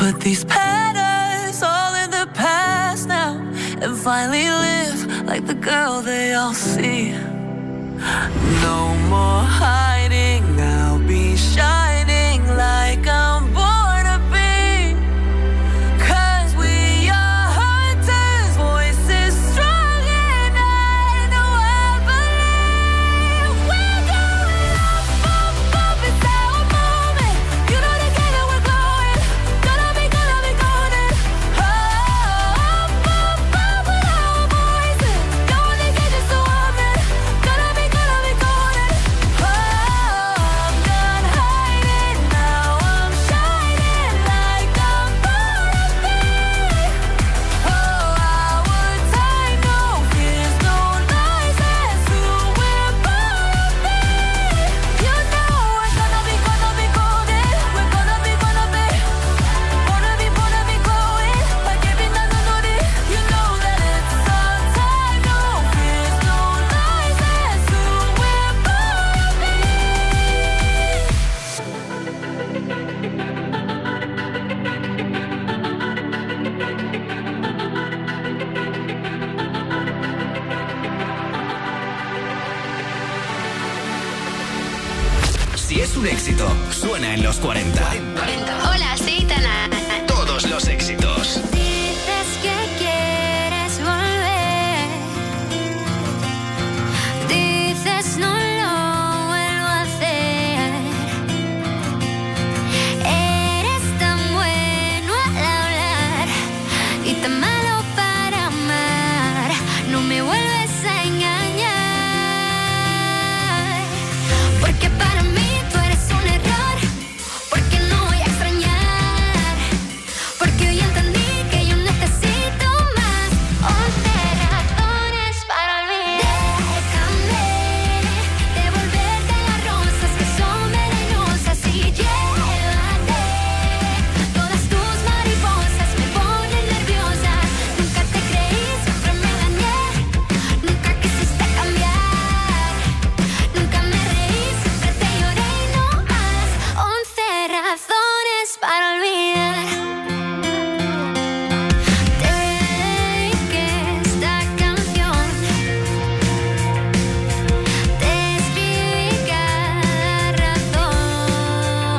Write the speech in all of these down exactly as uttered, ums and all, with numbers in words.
Put these patterns all in the past now and finally live like the girl they all see. No more hiding, I'll be shining like I'm born to be. 'Cause we are hunters, voices strong and I know I believe. We're going up, up, up, it's our moment. You know together we're glowing. Gonna be, gonna be golden. Oh, up, up, up with our voices. Going to get you so I'm in. Gonna be, gonna be golden. Oh, I'm done hiding, now I'm shining like I'm born to be. Oh, our time, no fears, no lies, that's who we're born to be. You know we're gonna be, gonna be golden. We're gonna be, gonna be, gonna be, gonna be glowing like every night on it. You know that it's our time, no fears, no lies, that's who we're born to be. Si es un éxito, suena en los cuarenta. Hola, soy Tana. Todos los éxitos. Dices que quieres volver. Dices no lo vuelvo a hacer. Eres tan bueno al hablar y tan malo para amar. No me vuelves a engañar. Porque para mí tú eres un error. Porque no voy a extrañar. Porque hoy entendí que yo necesito más. Once razones para olvidar. Déjame devolverte las rosas que son venenosas y llévate todas tus mariposas. Me ponen nerviosa. Nunca te creí, siempre me dañé. Nunca quisiste cambiar. Nunca me reí, siempre te lloré y no más. Once razones para olvidar. Take esta canción. Te escribí cada razón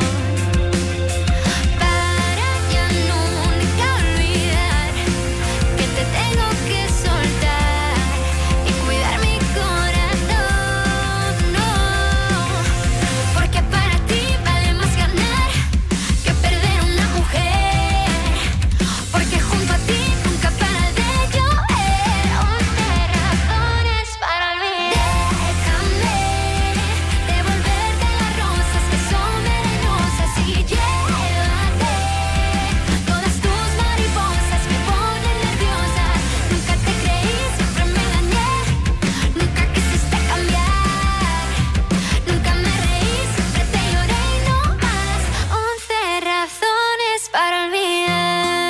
para ya nunca olvidar que te tengo que soltar y cuidar mi corazón. No, porque para ti vale más ganar que perder una mujer. Porque junto a ti nunca para de llover. Once razones para olvidar. Déjame devolverte las rosas que son venenosas y llévate todas tus mariposas. Me ponen nerviosa. Nunca te creí, siempre me dañé. Nunca quisiste cambiar. Nunca me reí, siempre te lloré y no más. Once razones para olvidar.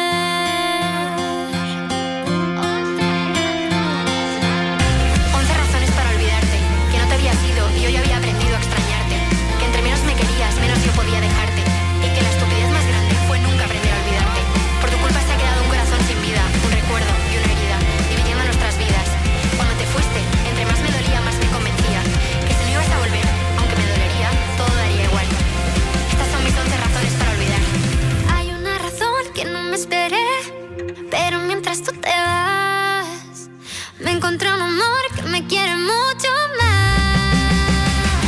Once razones para olvidarte. Que no te habías ido y yo ya había aprendido a extrañarte. Que entre menos me querías, menos yo podía dejarte. Y que la estupidez más grande fue nunca aprender a olvidarte. Por tu culpa se ha quedado un corazón sin vida, un recuerdo y una herida, dividiendo nuestras vidas. Cuando te fuiste, entre más me dolía, más me convencía. Que si no ibas a volver, aunque me dolería, todo daría igual. Estas son mis once razones para olvidar. Hay una razón que no me esperé, pero mientras tú te vas, me encontré un amor que me quiere mucho más.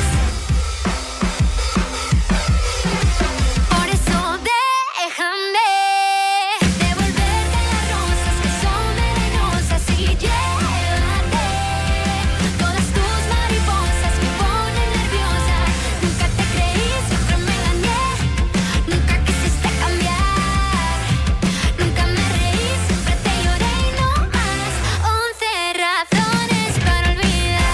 Por eso déjame devolverte las rosas que son venenosas y llévate todas tus mariposas. Me ponen nerviosa. Nunca te creí, siempre me dañé. Nunca quisiste cambiar. Nunca me reí, siempre te lloré y no más. Once razones para olvidar.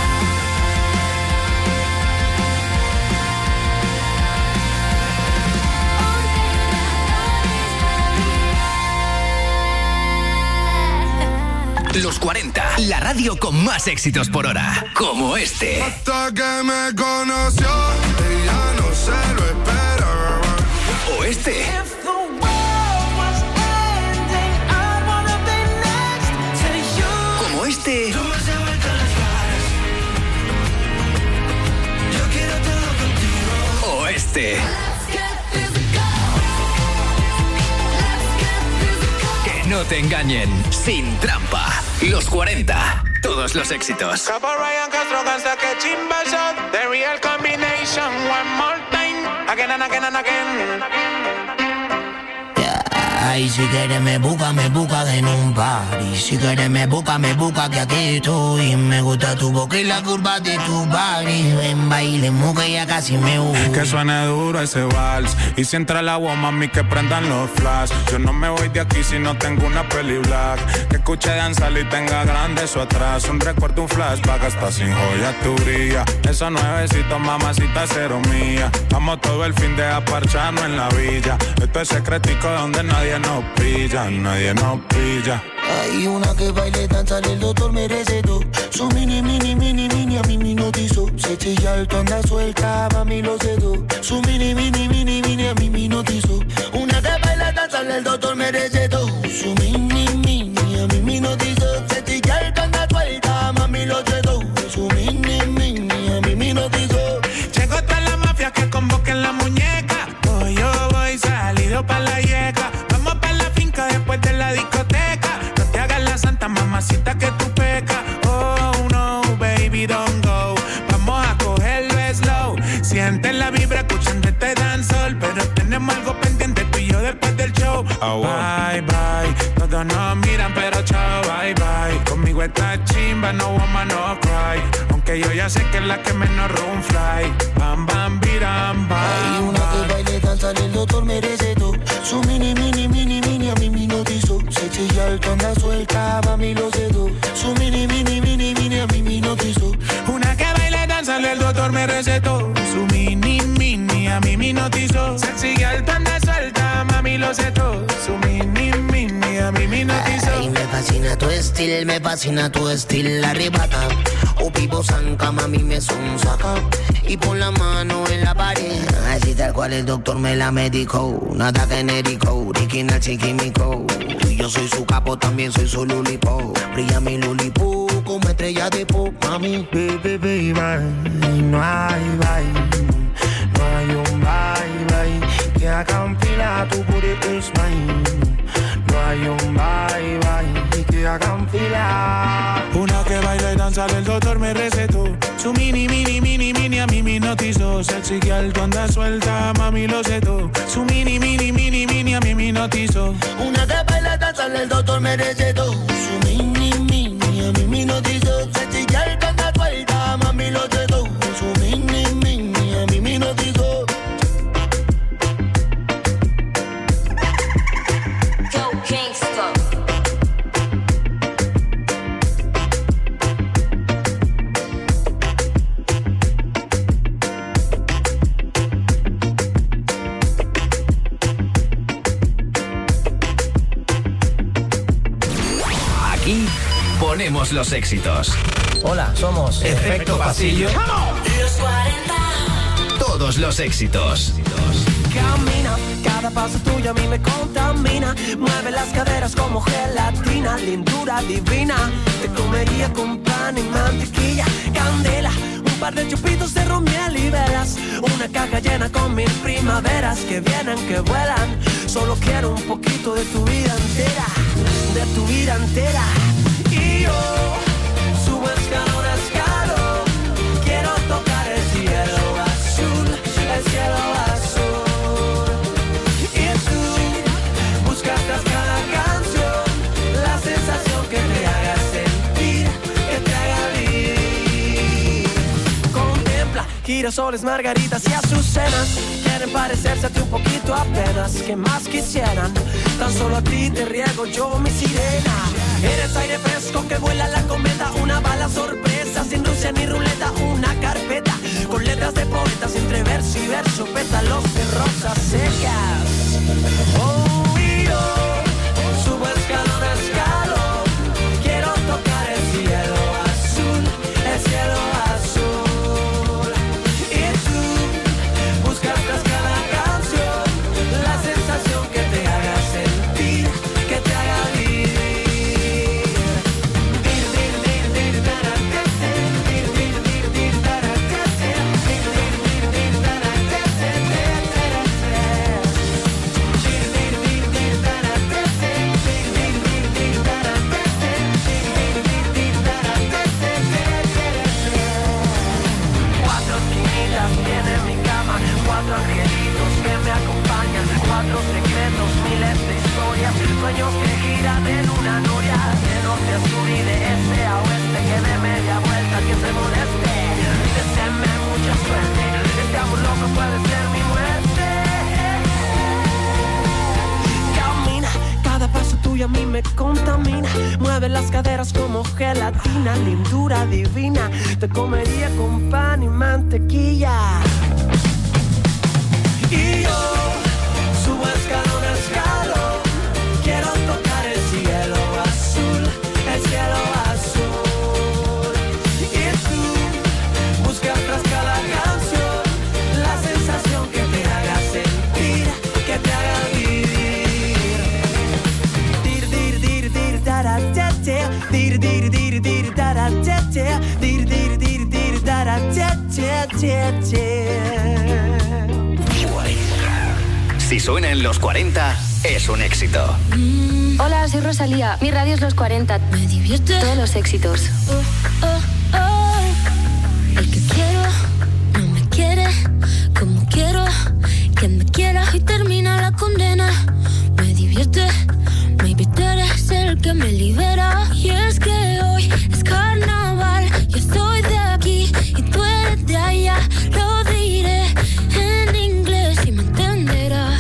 Los cuarenta, la radio con más éxitos por hora. Como este. Hasta que me conoció, ella no se lo esperaba. O este. If the world no te engañen. Sin trampa. Los cuarenta. Todos los éxitos. Capo Ryan Castro cansa que chimba shot. The real combination. One more time. Again and again and again. Ay, si quieres me busca, me busca en un party. Si quieres me busca, me busca que aquí estoy. Me gusta tu boca y la curva de tu body. Ven, bailemos que ya casi me busca. Que suene duro ese vals. Y si entra la agua, mami, que prendan los flash. Yo no me voy de aquí si no tengo una peli black. Que escuche danzar y tenga grande eso atrás. Un recuerdo, un flashback, hasta sin joya tu brilla. Esos nuevecitos, mamacita, cero mía. Vamos todo el fin de aparcharnos en la villa. Esto es secretico donde nadie nos pilla, nadie nos pilla. Hay una que baile, danza, el doctor me recetó. Su mini, mini, mini, mini, a mí me notizó. Se chilla alto, anda suelta, mami lo sedó. Su mini, mini, mini, mini, a mí me notizó. Una que baila, danza, el doctor me recetó. Su mini, mini, a mí me notizó. Se chilla alto, anda suelta, mami lo sedó. Su mini, mini, a mí me notizó. Llegó toda la mafia que convoquen la muñeca. Hoy yo voy salido pa' la yeca. Vamos pa' la finca después de la discoteca. No te hagas la santa mamacita que tú pecas. Oh no, baby, don't go. Vamos a cogerlo slow. Siente la vibra escuchando este dancehall. Pero tenemos algo pendiente tú y yo después del show. Oh, wow. Bye, bye. Todos nos miran pero chao, bye, bye. Conmigo esta chimba, no woman, no cry. Aunque yo ya sé que es la que menos room fly. Bam, bam, biram, bam. Hay una que baile, danza, el doctor me recetó. Su mini, mini, mini, mini, a mí me notizó. Se chilla alto, anda suelta, mami lo sedó. Su mini, mini, mini, mini, a mí me notizó. Una que baile, danza, el doctor me recetó. Su mini, mini, a mí me notizó. Se chilla alto, anda suelta, mami lo sedó. Su mini, mini, a mí me notizó. Ay, me fascina tu estilo, me fascina tu estilo, arrebata. O pipo zanca, mami me son saca. Y pon la mano en la pared. Así tal cual el doctor me la medicó. Nada genérico, original chiquímico. Yo soy su capo, también soy su lulipo. Brilla mi lulipo como estrella de pop, mami. Baby, baby, bye. No hay bye. No hay un bye, bye. Que haga un fila, tu booty is mine. No hay un bye, bye. Que hagan fila. Una que baila y danza, el doctor me recetó. Su mini, mini, mini, mini, a mí me notizó. Sexy que alto anda suelta, mami lo setó. Su mini, mini, mini, mini, a mí me notizó. Una que baila y danza, el doctor me recetó. Su mini, mini, a mí me notizó. Sexy que alto anda suelta, mami lo setó. Su mini, mini, a mí me notizó. Go Kingston. Aquí ponemos los éxitos. Hola, somos Efecto Pasillo. Los cuarenta. Todos los éxitos. Camina, cada paso tuyo a mí me contamina. Mueve las caderas como gelatina, lindura divina. Te comería con pan y mantequilla, candela, un par de chupitos de ron, miel y velas. Una caja llena con mil primaveras que vienen, que vuelan. Solo quiero un poquito de tu vida entera, de tu vida entera. Y yo subo escalón a escalón, quiero tocar el cielo azul, el cielo azul. Y tú buscas tras cada canción la sensación que te haga sentir, que te haga vivir. Contempla girasoles, margaritas y azucenas. Quieren parecerse a ti un poquito apenas. ¿Qué más quisieran? Tan solo a ti te riego yo mi sirena. Eres aire fresco que vuela la cometa. Una bala sorpresa sin Rusia ni ruleta. Una carpeta con letras de poetas entre verso y verso. Pétalos de rosas secas. Oh, y yo subo escalón a escalón. Quiero tocar el cielo azul, el cielo azul. Y tú buscas tras cada canción la sensación que te haga sentir, que te haga vivir. sueños que giran en una noria, de norte a sur y de este a oeste, que de media vuelta que se moleste. Deséame mucha suerte, este amor loco puede ser mi muerte. Camina, cada paso tuyo a mí me contamina. Mueve las caderas como gelatina, lindura divina. Te comería con pan y mantequilla. Y yo subo escalón a escalón, quiero tocar el cielo azul, el cielo azul. Y tú buscas tras cada canción la sensación que te haga sentir, que te haga vivir. Dir, dir, dir, dir, taratete, dir, dir, dir, dir, taratete, dir, dir, dir, dir, taratete. Si suena en los cuarenta, es un éxito. Mm. Hola, soy Rosalía. Mi radio es los cuarenta. Me divierte. Todos los éxitos. Oh, oh, oh. El que quiero no me quiere como quiero que me quiera y termina la condena. Me divierte. Maybe tú eres el que me libera. Y es que hoy es carnaval. Yo soy de aquí y tú eres de allá. Lo diré en inglés y me entenderás.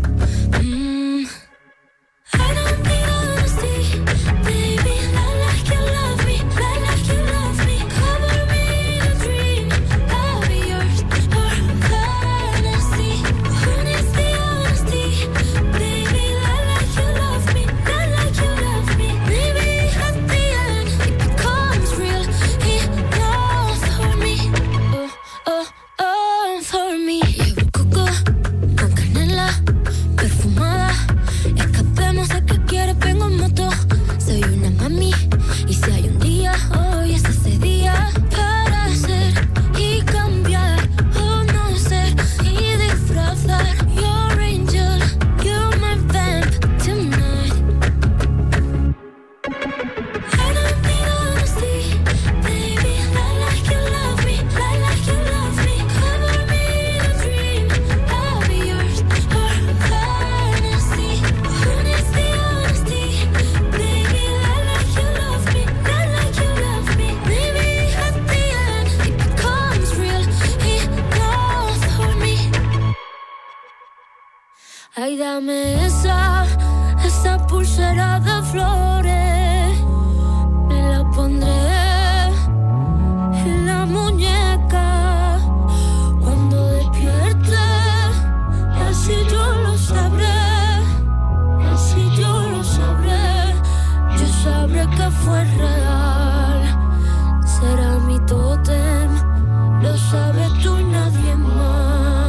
Ay, dame esa, esa pulsera de flores. Me la pondré en la muñeca cuando despierte. Así yo lo sabré, así yo lo sabré. Yo sabré que fue real. Será mi tótem, lo sabes tú y nadie más.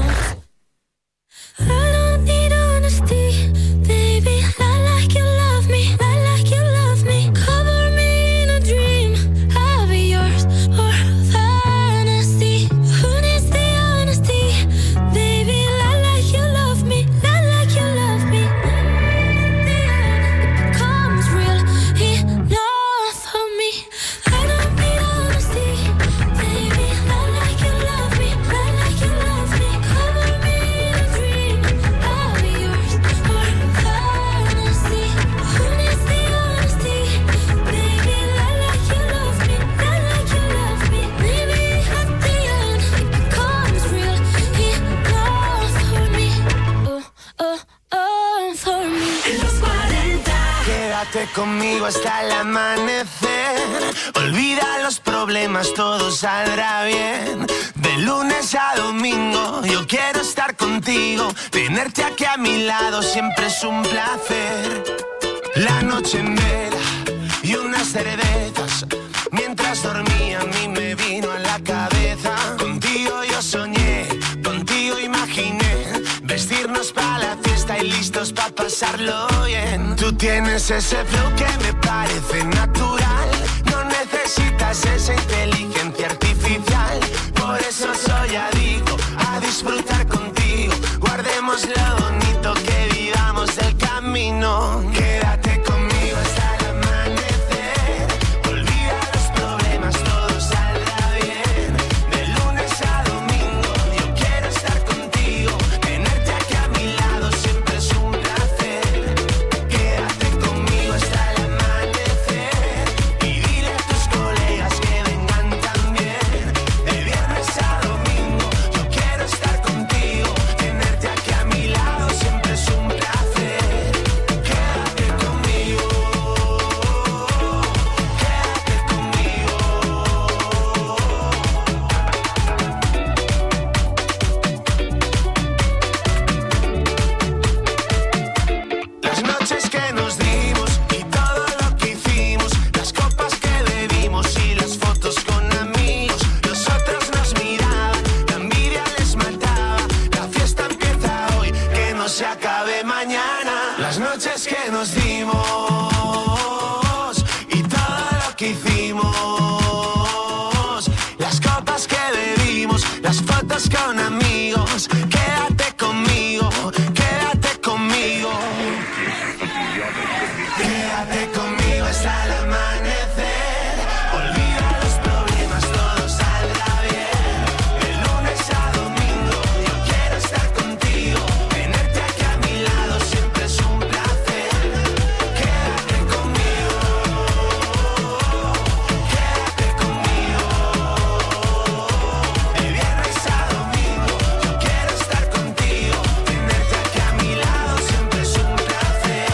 Conmigo hasta el amanecer. Olvida los problemas, todo saldrá bien. De lunes a domingo yo quiero estar contigo. Tenerte aquí a mi lado siempre es un placer. La noche en vela y unas cervezas. Mientras dormía a mí me vino a la cabeza. Contigo yo soñé, contigo imaginé vestirnos para la fiesta y listos para pasarlo bien. Tú tienes ese flow que me parece natural. No necesitas esa inteligencia artificial. Por eso soy adicto a disfrutar contigo. Guardemos lo bonito que vivamos del camino. Quédate conmigo hasta el amanecer. Olvida los problemas, todo saldrá bien. De lunes a domingo yo quiero estar contigo. Tenerte aquí a mi lado siempre es un placer. Quédate Las noches que nos dimos y todo lo que hicimos, las copas que bebimos, las fotos con amigos. Quédate conmigo, quédate conmigo. Quédate conmigo hasta el amanecer. Olvida los problemas, todo saldrá bien. De lunes a domingo yo quiero estar contigo. Tenerte aquí a mi lado siempre es un placer. Quédate conmigo, quédate conmigo. De viernes a domingo yo quiero estar contigo. Tenerte aquí a mi lado siempre es un placer.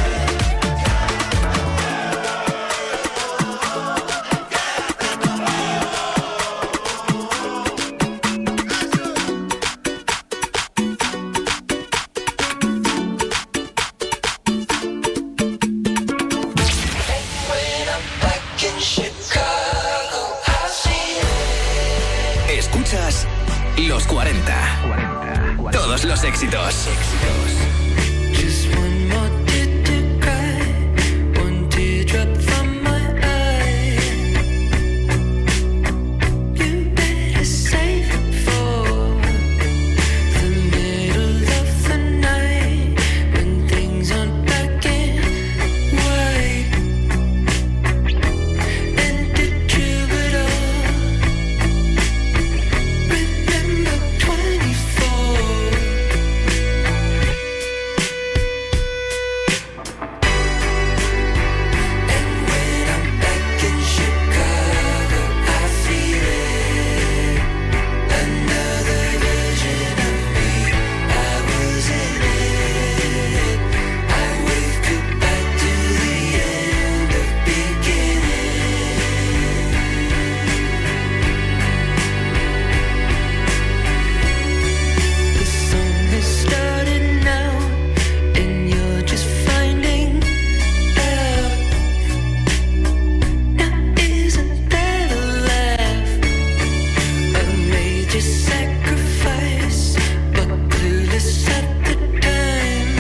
Escuchas Los cuarenta. Todos los éxitos. Just one more tear to cry, one teardrop from my eye. You better save it for the middle of the night when things aren't black and white. And to true it all, remember twenty-four. And when I'm back in Chicago, I feel it. Another version of me, I was in it. I wave goodbye to the end of beginning. The song has started now, and you're just finding out. Now isn't that a laugh? A major sacrifice, but clueless at the time.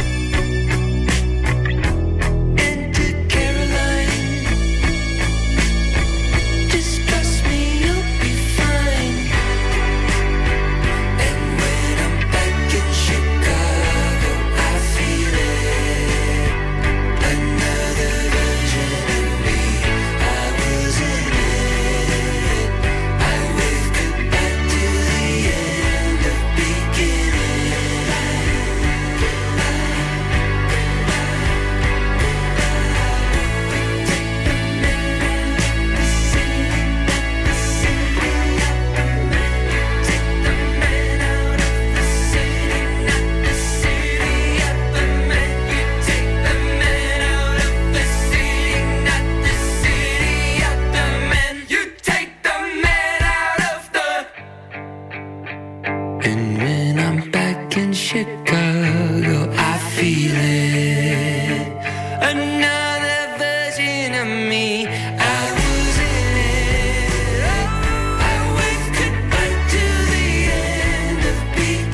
And to Caroline, just trust me, you'll be fine. And when I'm back in Chicago, I feel it. Another version of me, I was in it. I wave goodbye to the end of And when I'm back in Chicago, I feel it. Another version of me, I was in it. I wave goodbye to the end of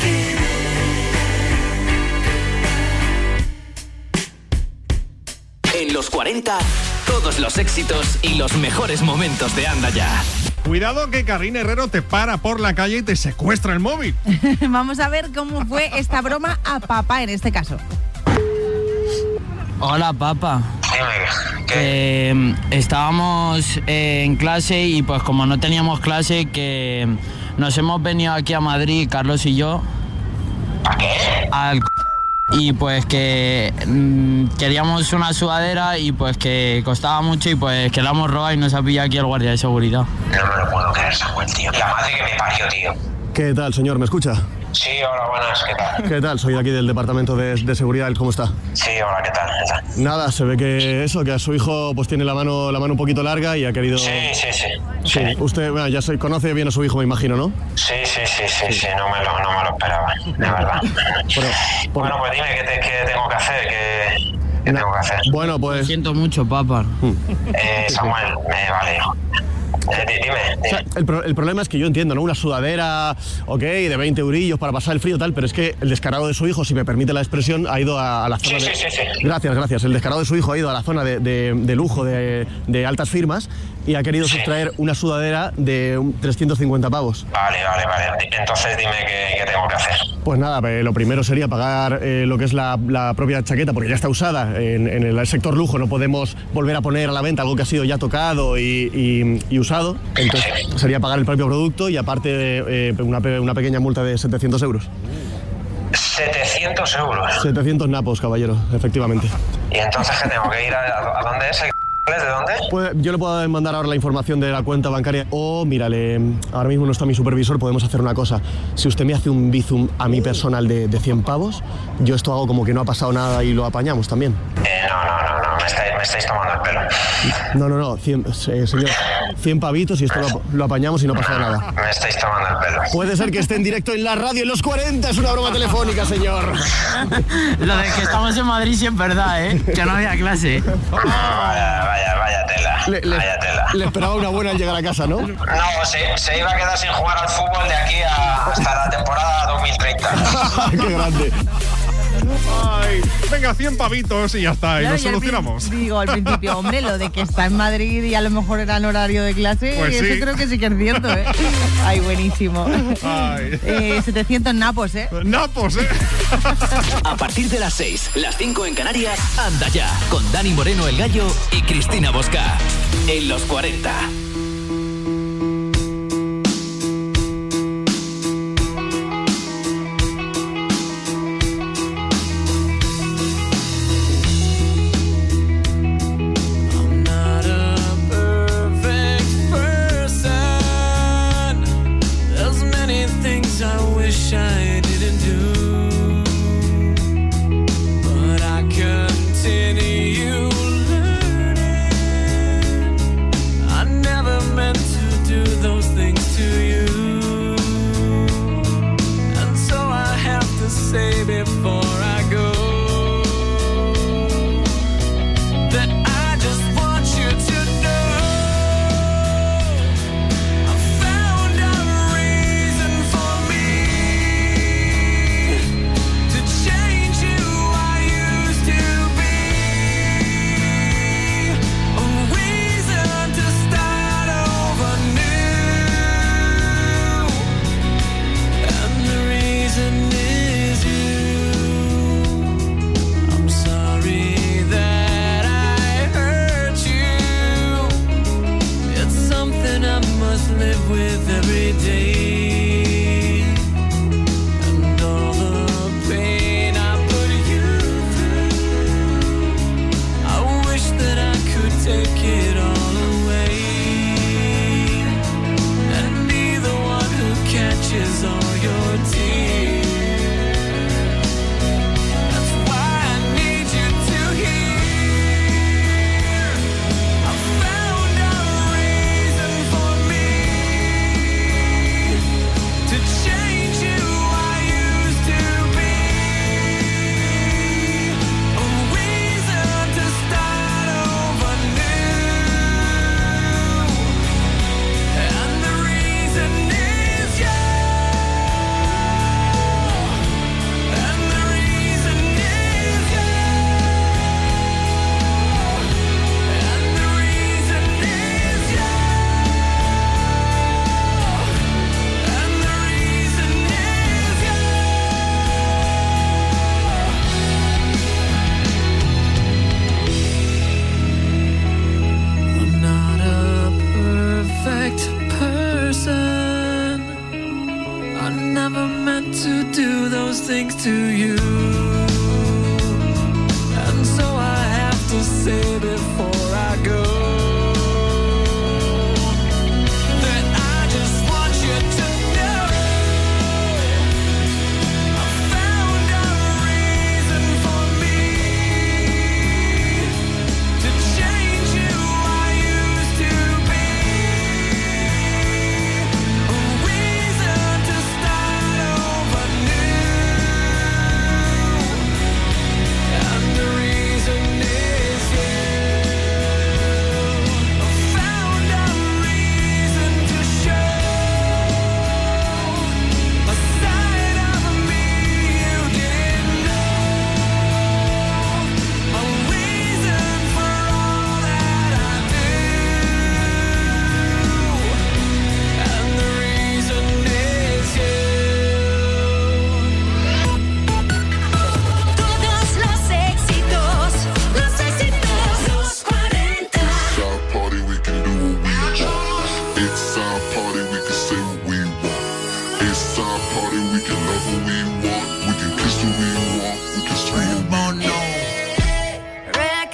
beginning. En Los cuarenta, todos los éxitos y los mejores momentos de Anda Ya. Cuidado que Carrín Herrero te para por la calle y te secuestra el móvil. Vamos a ver cómo fue esta broma a papá en este caso. Hola, papá. Eh, estábamos eh, en clase y pues como no teníamos clase, que nos hemos venido aquí a Madrid, Carlos y yo. ¿A qué? Al... Y pues que mmm, queríamos una sudadera y pues que costaba mucho y pues que la hemos robado y nos ha pillado aquí el guardia de seguridad. No me lo puedo creer, Samuel, tío. La madre que me parió, tío. ¿Qué tal, señor? ¿Me escucha? Sí, hola, buenas, ¿qué tal? ¿Qué tal? Soy aquí del departamento de, de seguridad. ¿Cómo está? Sí, hola, ¿qué tal? ¿Qué tal? Nada, se ve que eso, que a su hijo pues tiene la mano, la mano un poquito larga y ha querido... Sí, sí, sí. Sí, sí. usted bueno, ya se conoce bien a su hijo, me imagino, ¿no? Sí, sí, sí, sí, sí, no me lo, no me lo esperaba, de verdad. Pero, por... Bueno, pues dime, ¿qué, te, qué tengo que hacer? ¿Qué, qué tengo que hacer? Bueno, pues... Lo siento mucho, papá. Eh, Samuel, me vale, hijo. Eh, di- dime, O sea, el, pro- el problema es que yo entiendo, ¿no? Una sudadera, ok, de veinte eurillos para pasar el frío tal, pero es que el descarado de su hijo, si me permite la expresión, ha ido a, a la zona Sí, de... sí, sí, sí. Gracias, gracias. El descarado de su hijo ha ido a la zona de, de- de lujo, de, de altas firmas, y ha querido sustraer una sudadera de un trescientos cincuenta pavos. Vale, vale, vale. Entonces dime qué, qué tengo que hacer. Pues nada, eh, lo primero sería pagar eh, lo que es la, la propia chaqueta, porque ya está usada en, en el sector lujo, no podemos volver a poner a la venta algo que ha sido ya tocado y, y- y usado. Entonces sería pagar el propio producto y aparte eh, una, pe- una pequeña multa de setecientos euros. setecientos euros. setecientos napos, caballero, efectivamente. ¿Y entonces qué tengo que ir a, a, a dónde es? ¿De dónde? Pues yo le puedo mandar ahora la información de la cuenta bancaria. O, mírale, ahora mismo no está mi supervisor, podemos hacer una cosa. Si usted me hace un bizum a mi personal de, de cien pavos, yo esto hago como que no ha pasado nada y lo apañamos también. Eh, no, no, no, no, me estáis, me estáis tomando el pelo. No, no, no, cien, eh, señor, cien pavitos y esto lo, lo apañamos y no pasa nada. Me estáis tomando el pelo. Puede ser que esté en directo en la radio en los cuarenta, es una broma telefónica, señor. Lo de que estamos en Madrid sí es verdad, ¿eh? Que no había clase. Vaya, vaya, vaya tela. Le, le- vaya tela. le esperaba una buena al llegar a casa, ¿no? No, se, se iba a quedar sin jugar al fútbol de aquí a, hasta la temporada dos mil treinta. ¡Qué grande! Ay, venga, cien pavitos y ya está, y Claro, lo y al solucionamos. prin- Digo, al principio, hombre, lo de que está en Madrid y a lo mejor era en horario de clase, Pues eso sí. creo que sí que es cierto, ¿eh? Ay, buenísimo. Ay. Eh, setecientos napos, ¿eh? Napos, ¿eh? A partir de las seis, las cinco en Canarias, anda ya, con Dani Moreno el Gallo y Cristina Bosca. En los cuarenta. I'm not a perfect person. There's many things I wish I didn't do, but I continue learning. I never meant to do those things to you, and so I have to say before I go that I just want you to know I found a reason for me to change who I used to be, a reason to start over new, and the reason is you. I'm sorry that I hurt you. It's something I must live with every day, and all the pain I put you through, I wish that I could take it all away and be the one who catches all your tears. That's why I need you to hear. I found a reason for me to change who I used to be, a reason to start over new, and the reason is you, and the reason is you, and the reason is you, and the reason is you. I'm not a perfect person. I never meant to do those things to you, and so I have to say before I go that I just want you to know I found a reason for me to change who I used to be, a reason to start over new, and the reason is you.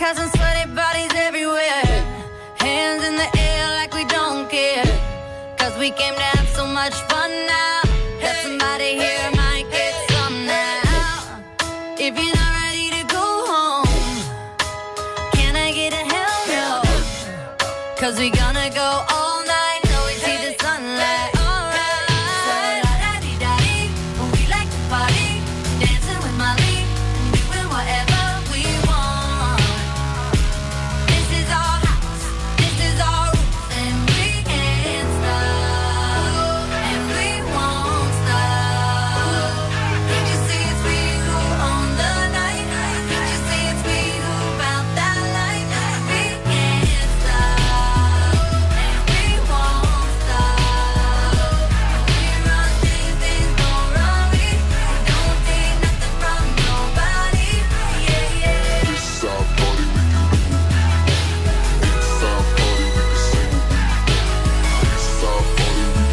has some sweaty bodies everywhere. Hands in the air like we don't care. Cause we came to have so much fun now. That somebody here might get some now. If you're not ready to go home, can I get a hell no? Cause we gonna go all night till we see the sunlight. Alright. So la-da-dee-da-dee, we like to party, dancing with Molly, doing whatever we want. This is our house, this is our rules, and we can't stop, and we won't stop. Can't you see it's we who own the night? Can't you see it's we who found that light? We can't stop, and we won't stop. We run things, things don't run we. We don't take nothing from nobody. Yeah, yeah. It's our party, we can do it. It's our party, we can sing it. It's our party, we can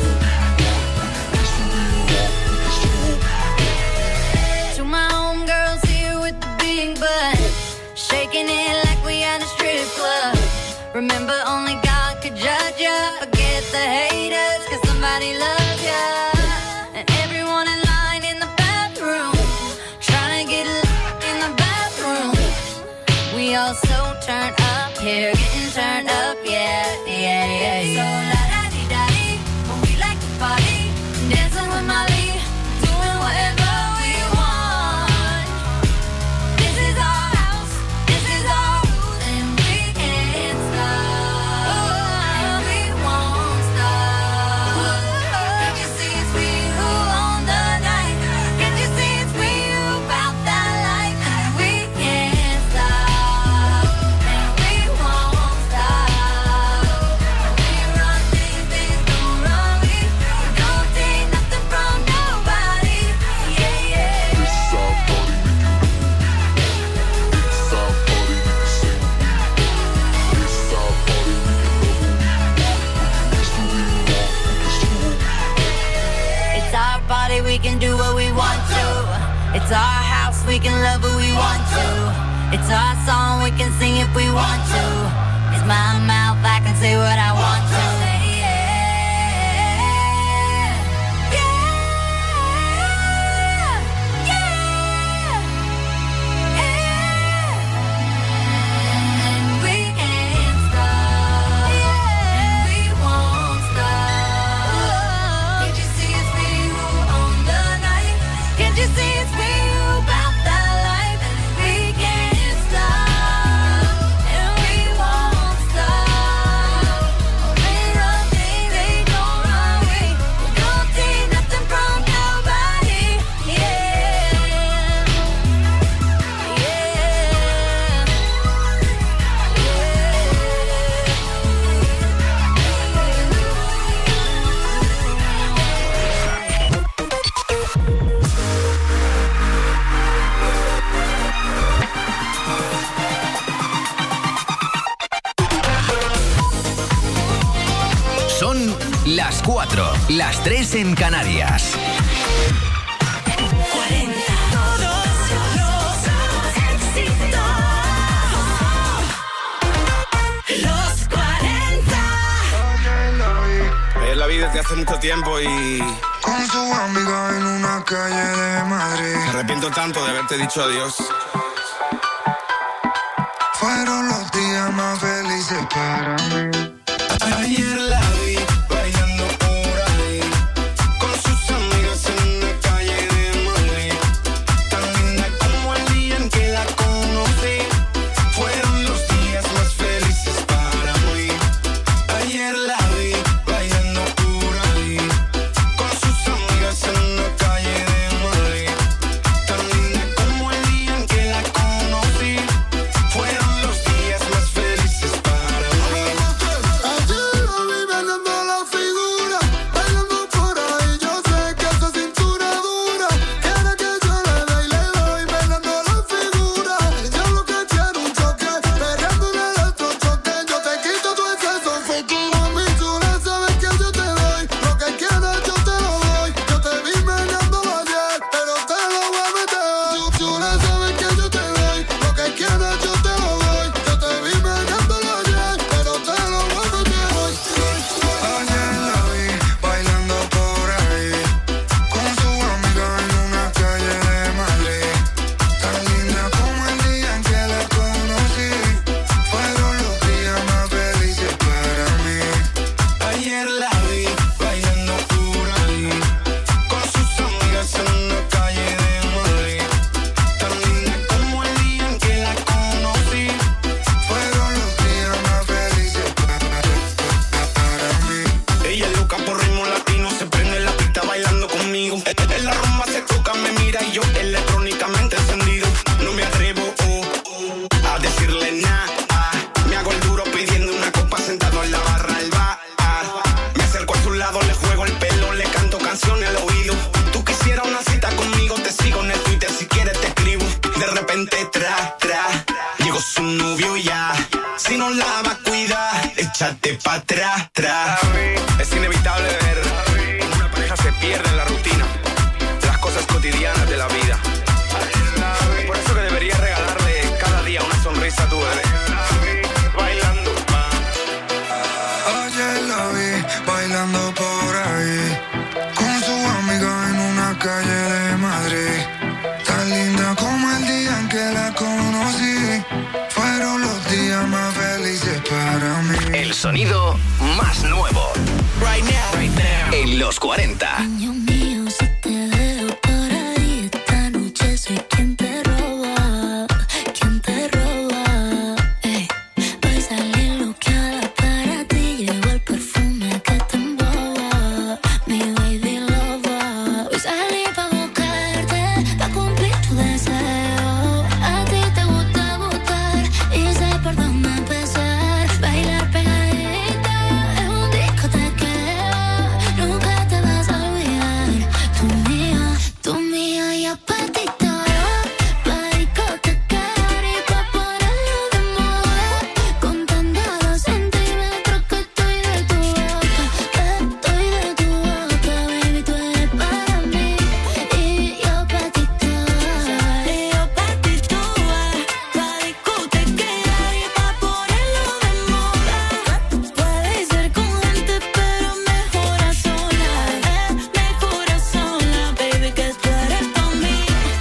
To my homegirls here with the big butt, shaking it like we at a strip club. Remember, only God could judge ya. Forget the haters, cause somebody loves ya. And everyone in line in the bathroom, trying to get locked in the bathroom. We all so turned up here, getting turned up, yeah, yeah, yeah, yeah. So la-da-dee-da-dee, we like to party, dancing with Molly, doing whatever we want. This is our house, this is our rules, and we can't stop, and we won't stop. Can't you see it's we who own the night? Can't you see it's we who found that light? We can't stop, and we won't stop. We run things, things don't run we. We don't take nothing from nobody. Yeah, yeah. It's our party, we can do it. It's our party, we can sing it. It's our party, we can love who we want. It's who we want, it's who we It's our body, we can do what we want to. It's our house, we can love who we want to. It's our song, we can sing if we want to. It's my mouth, I can say what I want to. Say yeah, yeah, yeah, yeah. And we can't stop, and we won't stop. Can't you see it's we who own the night? Can't you see it's we who found that life? We can't stop, and we won't stop. We run things, they don't run we. We don't take nothing from nobody. Yeah, Son las cuatro, las tres en Canarias. Los cuarenta. Eh, la vi desde hace mucho tiempo y Con su amiga en una calle de Madrid. me arrepiento tanto de haberte dicho adiós. Fueron los días más felices para mí. Ayer la vi bailando por ahí con sus amigas en la calle de Madrid. Tan linda como el día en que la conocí. Fueron los días más felices para mí. Ayer la vi bailando por ahí con sus amigas en la calle de Madrid. Tan linda como el día en que la conocí. Fueron los días más felices para mí. Ayer la vi su novio ya. Si no la va a cuidar, échate pa' atrás, atrás. Es inevitable ver cómo una pareja se pierde en la rutina, las cosas cotidianas de la vida. Por eso que deberías regalarle cada día una sonrisa a tu bebé. Bailando. Ayer la vi bailando por ahí con su amiga en una calle de Madrid. Tan linda como el día en que la conocí. Fueron los días más felices para mí. El sonido más nuevo. Right now, right now. En los cuarenta. Niño mío, si te veo por ahí esta noche soy quien te roba, quien te roba. Ey, voy a salir loqueada para ti, llevo el perfume que te emboba, mi baby lover. Voy a salir pa' buscarte, pa' cumplir tu deseo. A ti te gusta gustar y sé por dónde empezar. Bailar pegadita es un discotequeo, nunca te vas a olvidar. Tú mía, tú mía y apatito, pa' discotecar y pa' ponerlo de moda. Contando los centímetros que estoy de tu boca, que estoy de tu boca, baby, tú eres para mí y yo pa' ti toda. Y yo pa' ti toda, pa' discotequear y pa' ponerlo de moda. Puedes ser con gente pero mejor a solas, eh, mejor a solas, baby, que tú eres pa' mí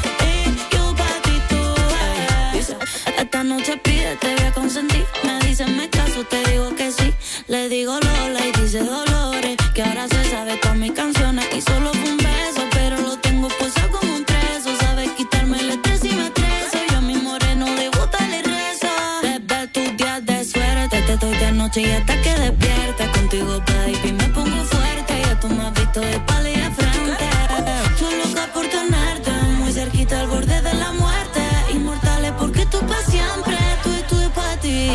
y yo pa' ti toda. Esta noche pide, te voy a consentir. Me dice me caso, te digo que sí. Le digo Lola y dice Dolores, que ahora se sabe todas mis canciones y solo fue un beso, pero lo tengo posado como un preso. Sabes quitarme el estrés y me estreso. Yo a mi moreno de gusta le rezo. Desde tus días de suerte te doy de noche y hasta que despierta. Contigo baby me pongo fuerte, ya tú me has visto de espalda y de frente. Tú loca por tenerte muy cerquita al borde de la muerte. Inmortales porque tú pa' siempre, tú y tú y pa' ti.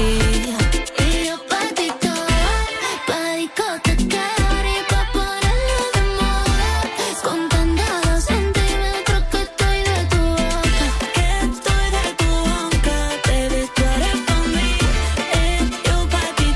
Y yo pa' ti toda, pa' discotecar y pa' ponerlo de moda. Contando los centímetros que estoy de tu boca, que estoy de tu boca, baby, tú eres pa' mí y yo pa' ti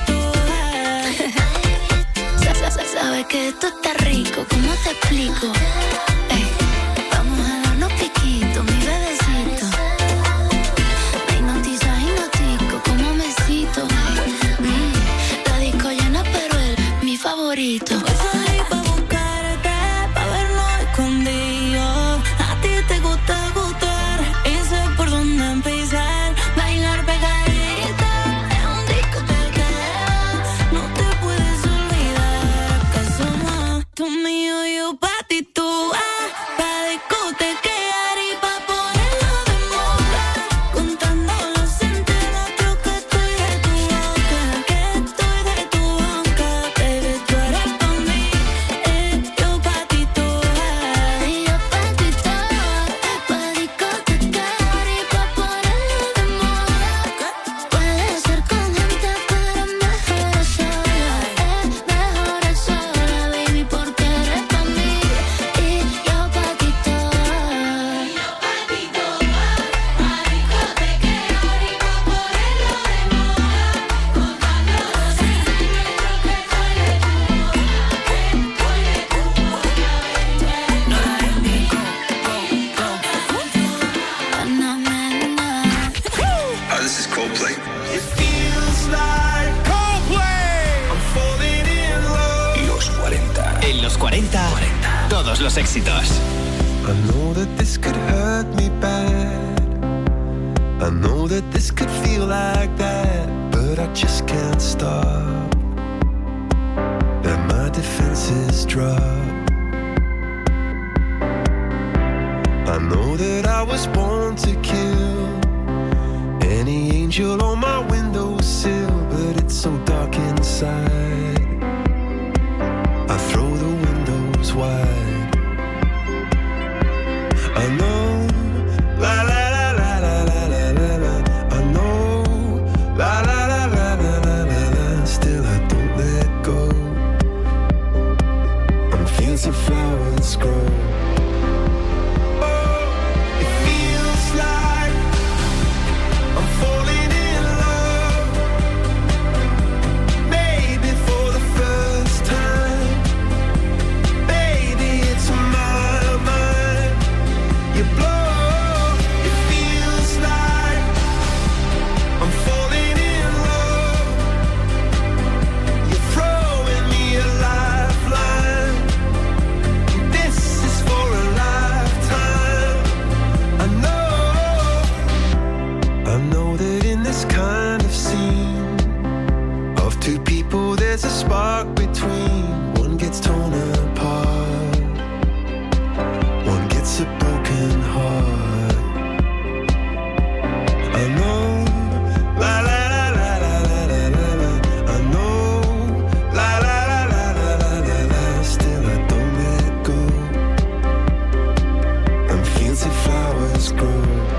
toda. Sabes que esto está rico, ¿cómo te explico? Ey, vamos a darnos piquito, mi bebecito. Me hipnotiza, hipnotico, como me cito. Mm, la disco llena, pero él, mi favorito. Voy a salir pa' buscarte, pa' vernos escondidos. A ti te gusta gustar y sé por dónde empezar. Bailar pegadita es un discotequeo, no te puedes olvidar que somos tú mío y yo pa' ti tú. Ah, pa' discotequear y pa' ponerlo de moda. Contando los centímetros que estoy de tu boca, que estoy de tu boca, baby, tú eres pa' mí y yo pa' ti toda. Y yo pa' ti toda, pa' discotequear y pa' ponerlo de moda. Puede ser con gente pero mejor a solas, eh, mejor a solas, baby, porque eres pa' mí y yo pa' ti toda. Y yo pa' ti toda, pa' discotequear y pa' ponerlo de moda. Contando los centímetros que estoy de tu boca, que estoy de tu boca, baby, tú eres pa' mí. Oh, this is Coldplay. It feels like Coldplay. I'm falling in love. Los cuarenta. En los cuarenta, todos los éxitos. I know that this could hurt me bad. I know that this could feel like that, but I just can't stop. And my defenses drop. I know that I was born to kill any angel on my windowsill, but it's so dark inside. I throw the windows wide. I know, la la la la la la la la la. I know, la la la la la la la la. Still I don't let go. I'm fields of flowers grow. Oh, it feels like I'm falling in there's a spark between. One gets torn apart, one gets a broken heart. I know, la la la la la la la la la. I know, la la la la la la la la. Still I don't let go, and fields of flowers grow.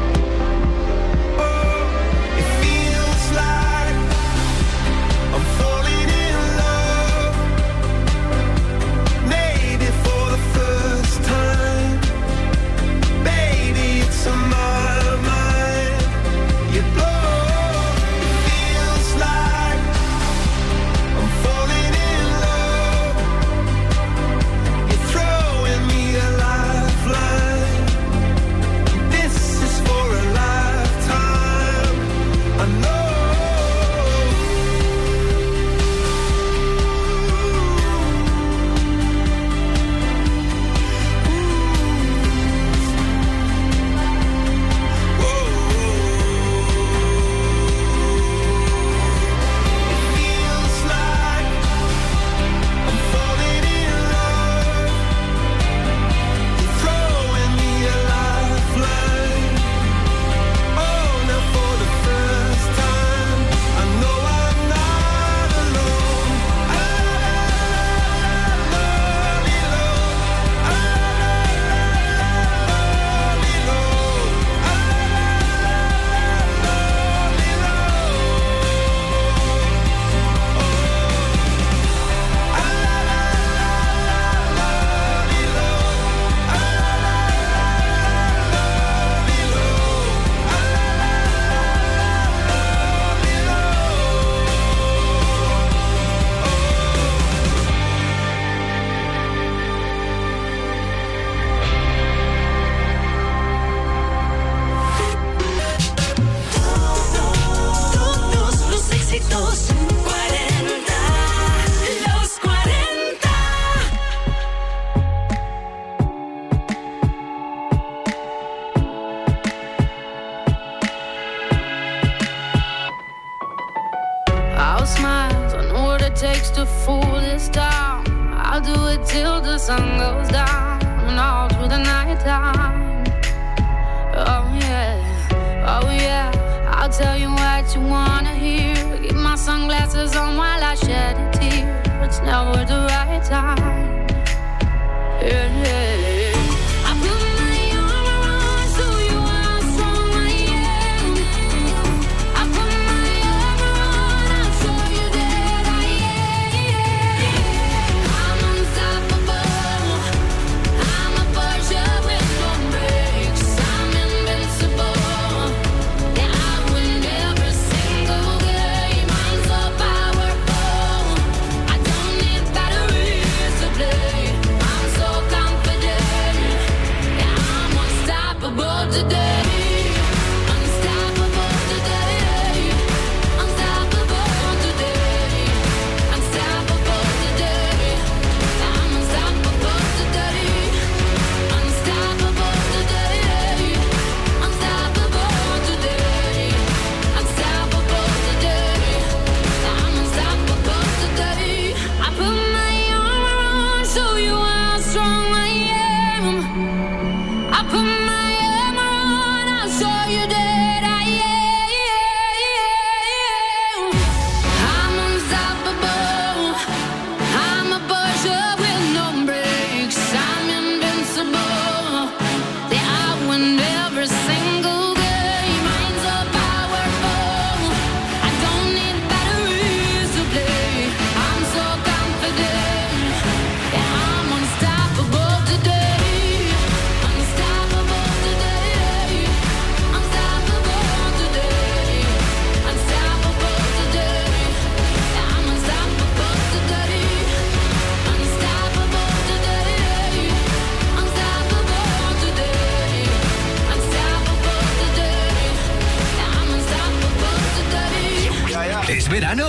Es verano.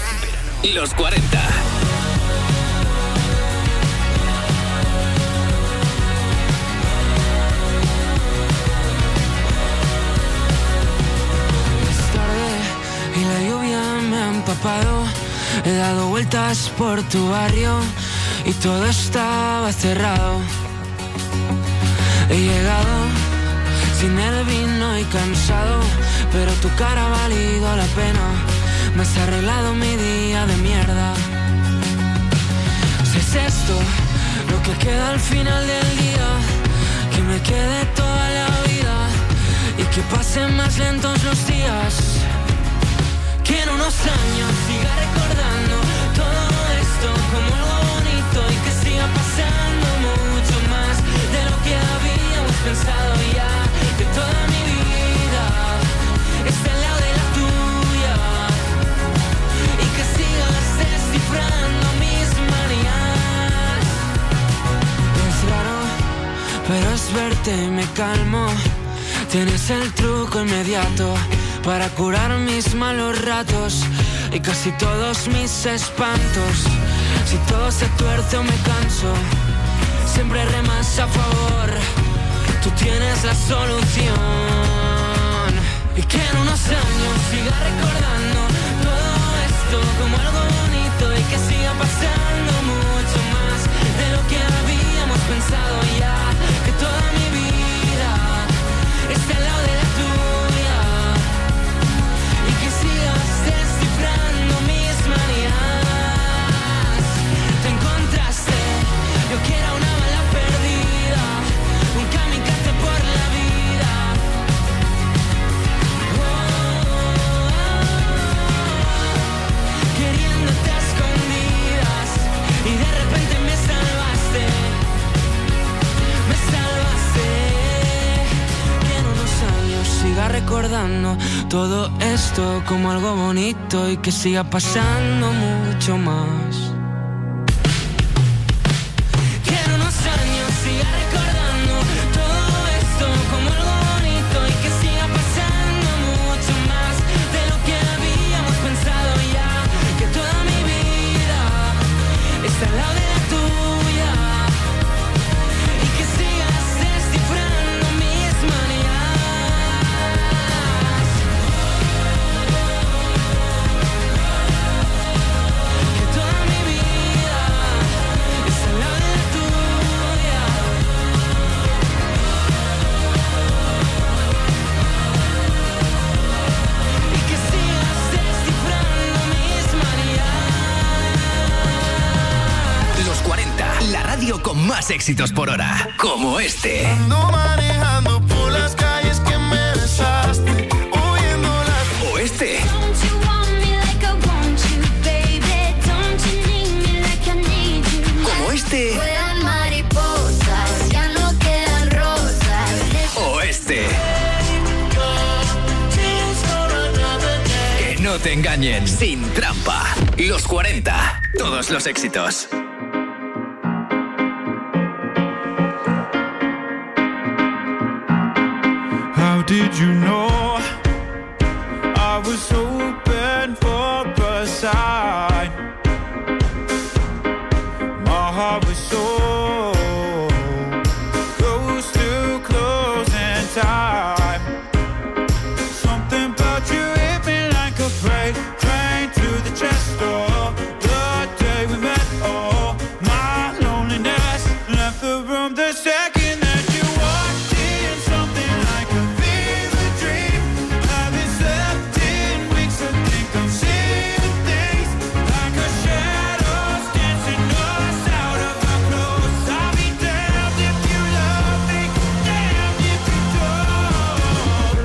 Los cuarenta. Es tarde y la lluvia me ha empapado. He dado vueltas por tu barrio y todo estaba cerrado. He llegado sin el vino y cansado, pero tu cara ha valido la pena. Me has arreglado mi día de mierda. Si es esto lo que queda al final del día, que me quede toda la vida y que pasen más lentos los días. Que en unos años siga recordando todo esto como algo bonito y que siga pasando mucho más de lo que habíamos pensado ya. Que toda mi vida esté al lado de la tuya y que sigas descifrando mis manías. Es raro, pero es verte y me calmo. Tienes el truco inmediato para curar mis malos ratos y casi todos mis espantos. Si todo se tuerce o me canso, siempre remas a favor. Tú tienes la solución. Y que en unos años siga recordando todo esto como algo bonito y que siga pasando mucho más de lo que habíamos pensado ya. Que toda mi vida esté al lado de la tuya y que sigas descifrando mis manías. Te encontraste, yo que era una bala perdida, un kamikaze por la vida. Oh, oh, oh, queriéndote a escondidas y de repente me salvaste, me salvaste. Que en unos años siga recordando todo esto como algo bonito y que siga pasando mucho más. Que en unos años siga recordando todo esto como algo bonito y que siga pasando mucho más de lo que habíamos pensado ya. Que toda mi vida está al lado de la tuya y que sigas descifrando mis manías. Que toda mi vida está al lado de la tuya y que sigas descifrando mis manías. Los cuarenta, la radio con más éxitos por hora. Como este. Ando manejando por las calles que me besaste, oyendo las... O este. Don't you want me like I want you, baby? Don't you need me like I need you? Como este. Vuelan mariposas, ya no quedan rosas. O este. Que no te engañen. Sin trampa. Los cuarenta. Todos los éxitos. How did you know I was hoping for a sign? My heart was so close to closing time. Something about you hit me like a freight train to the chest door. The day we met, oh, my loneliness left the room the second that you walked in. Something like a fever dream. Haven't slept in weeks. I think I'm seeing things like a shadows dancing us out of our clothes. I'll be damned if you love me, damned if you don't.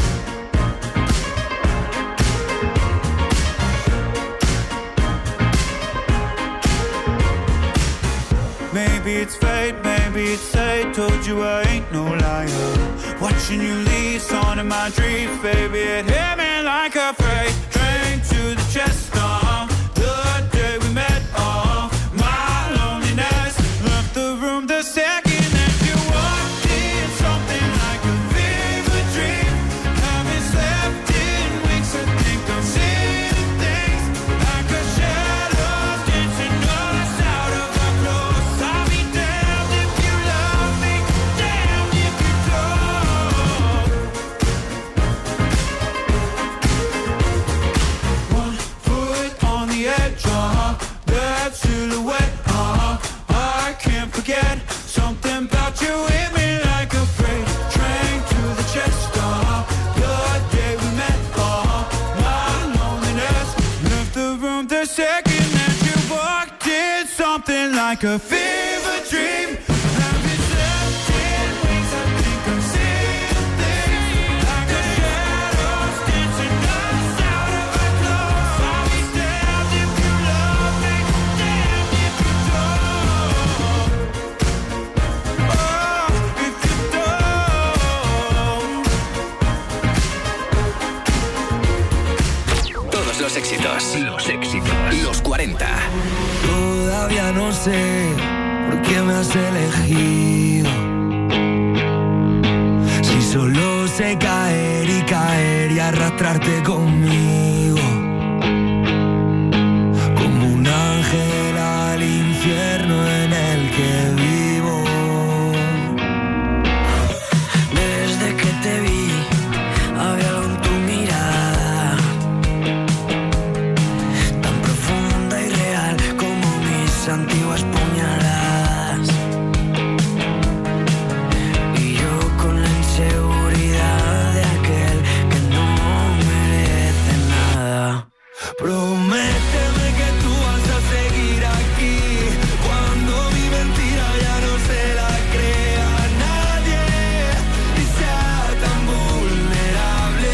Maybe it's fate, maybe it's fate. Told you I ain't no liar. Watching you leave, on in my dreams, baby. It hit me like a freight train to the chest. Uh, the day we met, oh, my loneliness left the room the second that you walked in. Something like a fever dream. Haven't slept in weeks. I think I'm seeing things like a shadow dancing us out of our clothes. I'll be damned if you love me, damned if you don't. second that you walked in, something like a fever dream. I've been searching ways, I think I'm seeing things like a shadows dancing us out of our clothes. I'll be damned if you love me, damned if you don't. Oh, if you don't. Todos los éxitos, los éxitos, los cuarenta. Todavía no sé por qué me has elegido. Si solo sé caer y caer y arrastrarte conmigo. Como un ángel al infierno en el que vivo. Desde que te vi había algo en tu mirada, tan profunda y real como mis antiguas puñaladas. Y yo con la inseguridad de aquel que no merece nada. Prométeme que tú vas a seguir aquí cuando mi mentira ya no se la crea a nadie y sea tan vulnerable.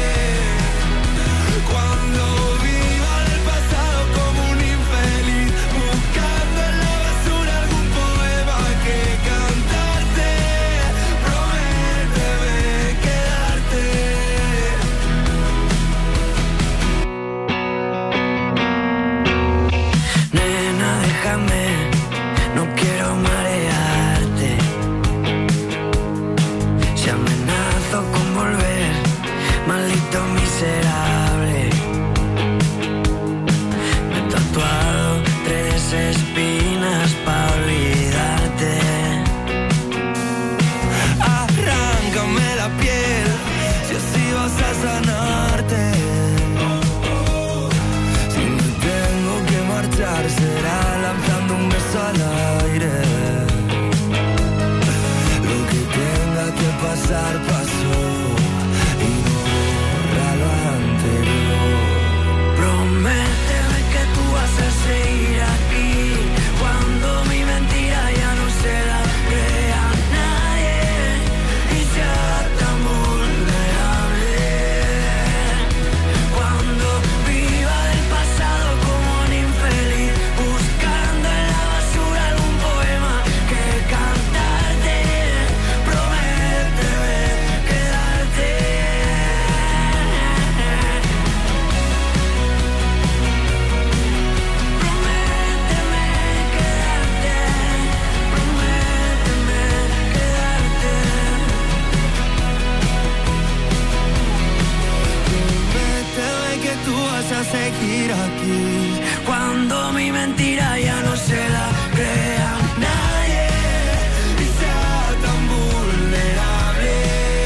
Cuando viva del pasado como un infeliz, buscando en la basura algún poema que cantarte. Prométeme quedarte. Nena, déjame, no quiero marearte. Si amenazo con volver, maldito miserable. Me he tatuado tres espinas pa' olvidarte. Arráncame la piel, si así vas a sanarte. Si me tengo que marchar, será lanzando un beso al aire. Lo que tenga que pasar, pasó. Y no borra lo anterior. Prométeme que tú vas a seguir aquí cuando mi mentira ya no se la crea a nadie y sea tan vulnerable. Cuando viva del pasado como un infeliz, buscando en la basura algún poema que cantarte. Prométeme quedarte. Prométeme quedarte. Prométeme quedarte. Prométeme que tú vas a seguir aquí cuando mi mentira ya no se la crea nadie y sea tan vulnerable.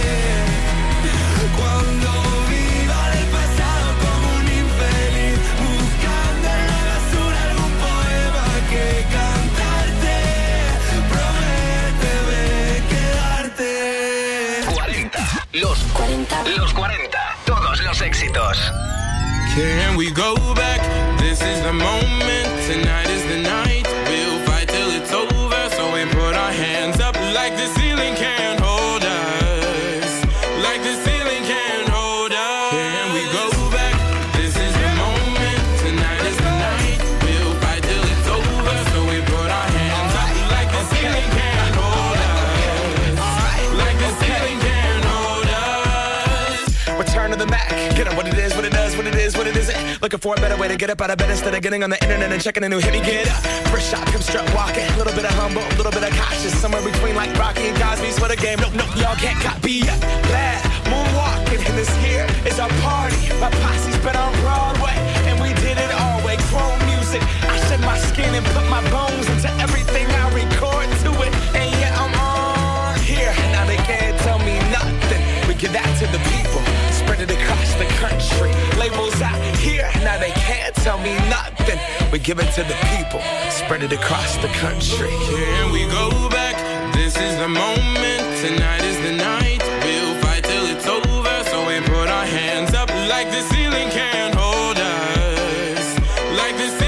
Cuando viva del pasado como un infeliz, buscando en la basura algún poema que cantarte. Prométeme quedarte. cuarenta. Los cuarenta. Los cuarenta. Todos los éxitos. Can we go back? This is the moment. Tonight is the night. We'll fight till it's over. So we put our hands up like the ceiling can't hold us. Like the ceiling can't hold us. Can we go back? This is the moment. Tonight is the night. We'll fight till it's over. So we put our hands up like the ceiling can't hold us. Like the ceiling can't hold us. Return to the Mac. Get up what it is, what it does, what it is, what it isn't. Looking for a better way to get up out of bed instead of getting on the internet and checking a new hit. Me get up, first shot, come strut walking. A little bit of humble, a little bit of cautious. Somewhere between like Rocky and Cosby's for the game. Nope, nope, y'all can't copy yet. Bad moonwalking, and this here is our party. My posse's been on Broadway, and we did it all way. Chrome music, I shed my skin and put my bones into everything I record to it. And yeah, I'm on here. Now they can't tell me nothing. We give that to the people. Spread it across the country. Labels out here, now they can't tell me nothing. We give it to the people. Spread it across the country. Can we go back? This is the moment. Tonight is the night. We'll fight till it's over. So we put our hands up like the ceiling can't hold us. Like the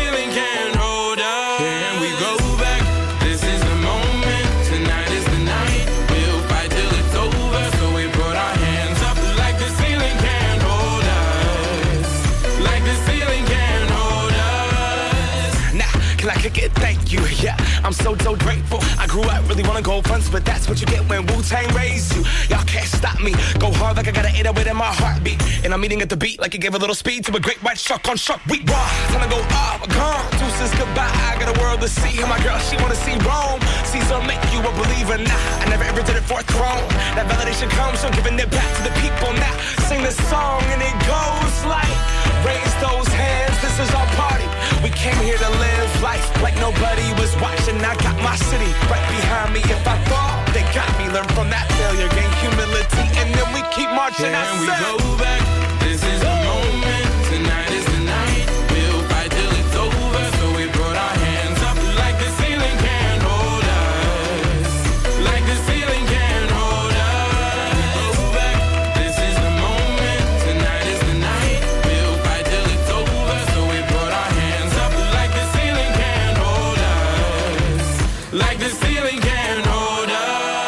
can I kick it? Thank you, yeah. I'm so, so grateful. I grew up really wanna go fronts, but that's what you get when Wu-Tang raised you. Y'all can't stop me. Go hard like I got an eight oh eight in my heartbeat. And I'm eating at the beat like it gave a little speed to a great white shark on shark week. Raw, time to go up, gone. Deuces goodbye, I got a world to see. And my girl, she wanna see Rome. Caesar make you a believer, nah. I never ever did it for a throne. That validation comes from giving it back to the people. Now sing this song and it goes like, raise those hands, this is our party. We came here to live life like nobody was watching. I got my city right behind me. If I fall, they got me. Learn from that failure, gain humility, and then we keep marching. Can we go back? This is the moment. Tonight is the night. We'll fight till it's over. So we put our hands up like the ceiling can't hold us. Like the ceiling can't hold us. Go back. This is the moment. Tonight is the night. We'll fight till it's over. So we put our hands up like the ceiling can't hold us. Like the ceiling can't hold us.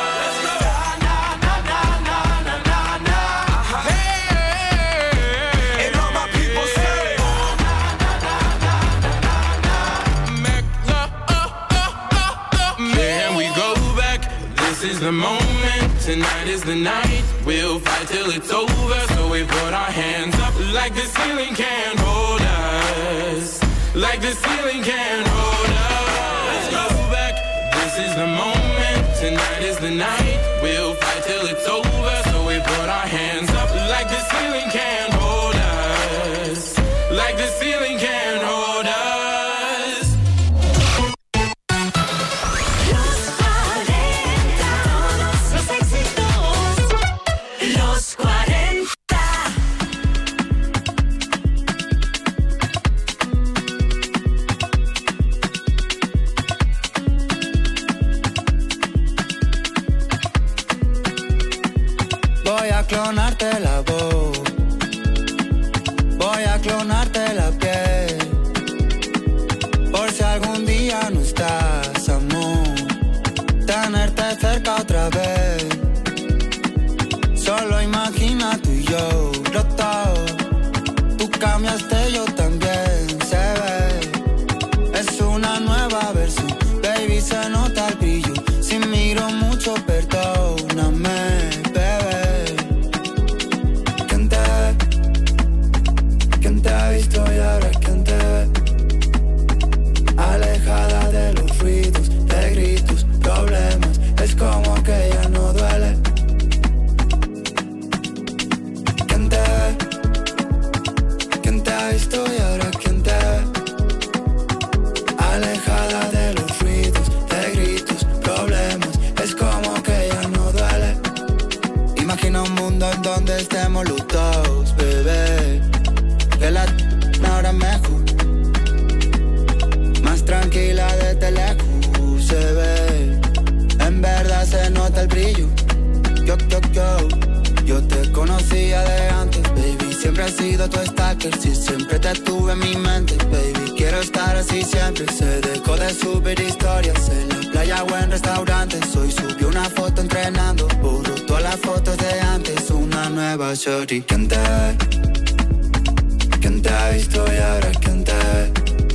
This is the moment, tonight is the night. We'll fight till it's over. So we put our hands up like the ceiling can't hold us. Like the ceiling can't hold us. Let's go back. This is the moment, tonight is the night. We'll fight till it's over. So we put our hands up like the ceiling can't hold us. Like the ceiling can't hold us. Voy a clonarte la voz, voy a clonarte la piel, por si algún día no estás, amor, tenerte cerca otra vez. Solo imagina tú y yo, roto, tú cambiaste, yo también, se ve, es una nueva versión, baby, se nota el brillo, si miro mucho, perdóname. Te ha visto y ahora quién te ve, alejada de los ruidos, de gritos, problemas, es como que ya no duele. ¿Quién te ve? ¿Quién te ha visto y ahora quién te ve, alejada de los ruidos, de gritos, problemas, es como que ya no duele. Imagina un mundo en donde estemos los dos, bebé, que la ahora mejor, más tranquila desde lejos se ve, en verdad se nota el brillo. Yo, yo, yo, yo te conocía de antes, baby, siempre he sido tu stalker, si siempre te tuve en mi mente, baby, quiero estar así siempre. Se dejó de subir historias en la playa o en restaurantes, hoy subió una foto entrenando, borró todas las fotos de antes, una nueva shorty. ¿Quién te ve? ¿Quién te ha visto y ahora quién te ve,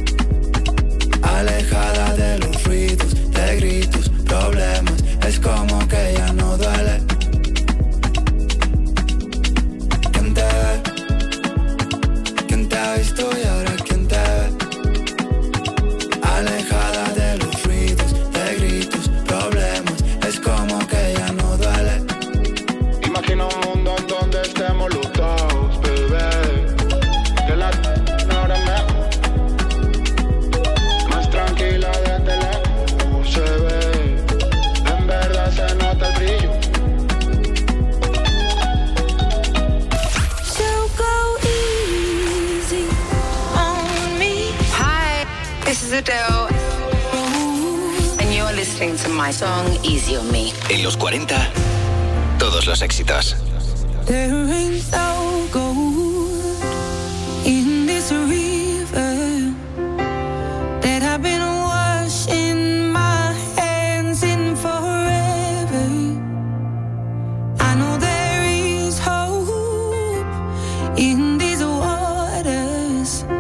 alejada de los ruidos, de gritos, problemas, es como que ya no duele. ¿Quién te ve? ¿Quién te ha visto y ahora quién te ve, alejada de los ruidos, de gritos, problemas, es como que ya no duele. Imagina un mundo en donde estemos los dos, bebé, que la ahora mejor, más tranquila desde lejos se ve, en verdad se nota el brillo. So go easy on me. Hi, this is Adele. And you're listening to my song Easy on Me. En los cuarenta, todos los éxitos. There ain't no gold in this river that I've been washing my hands in forever. I know there is hope in these waters.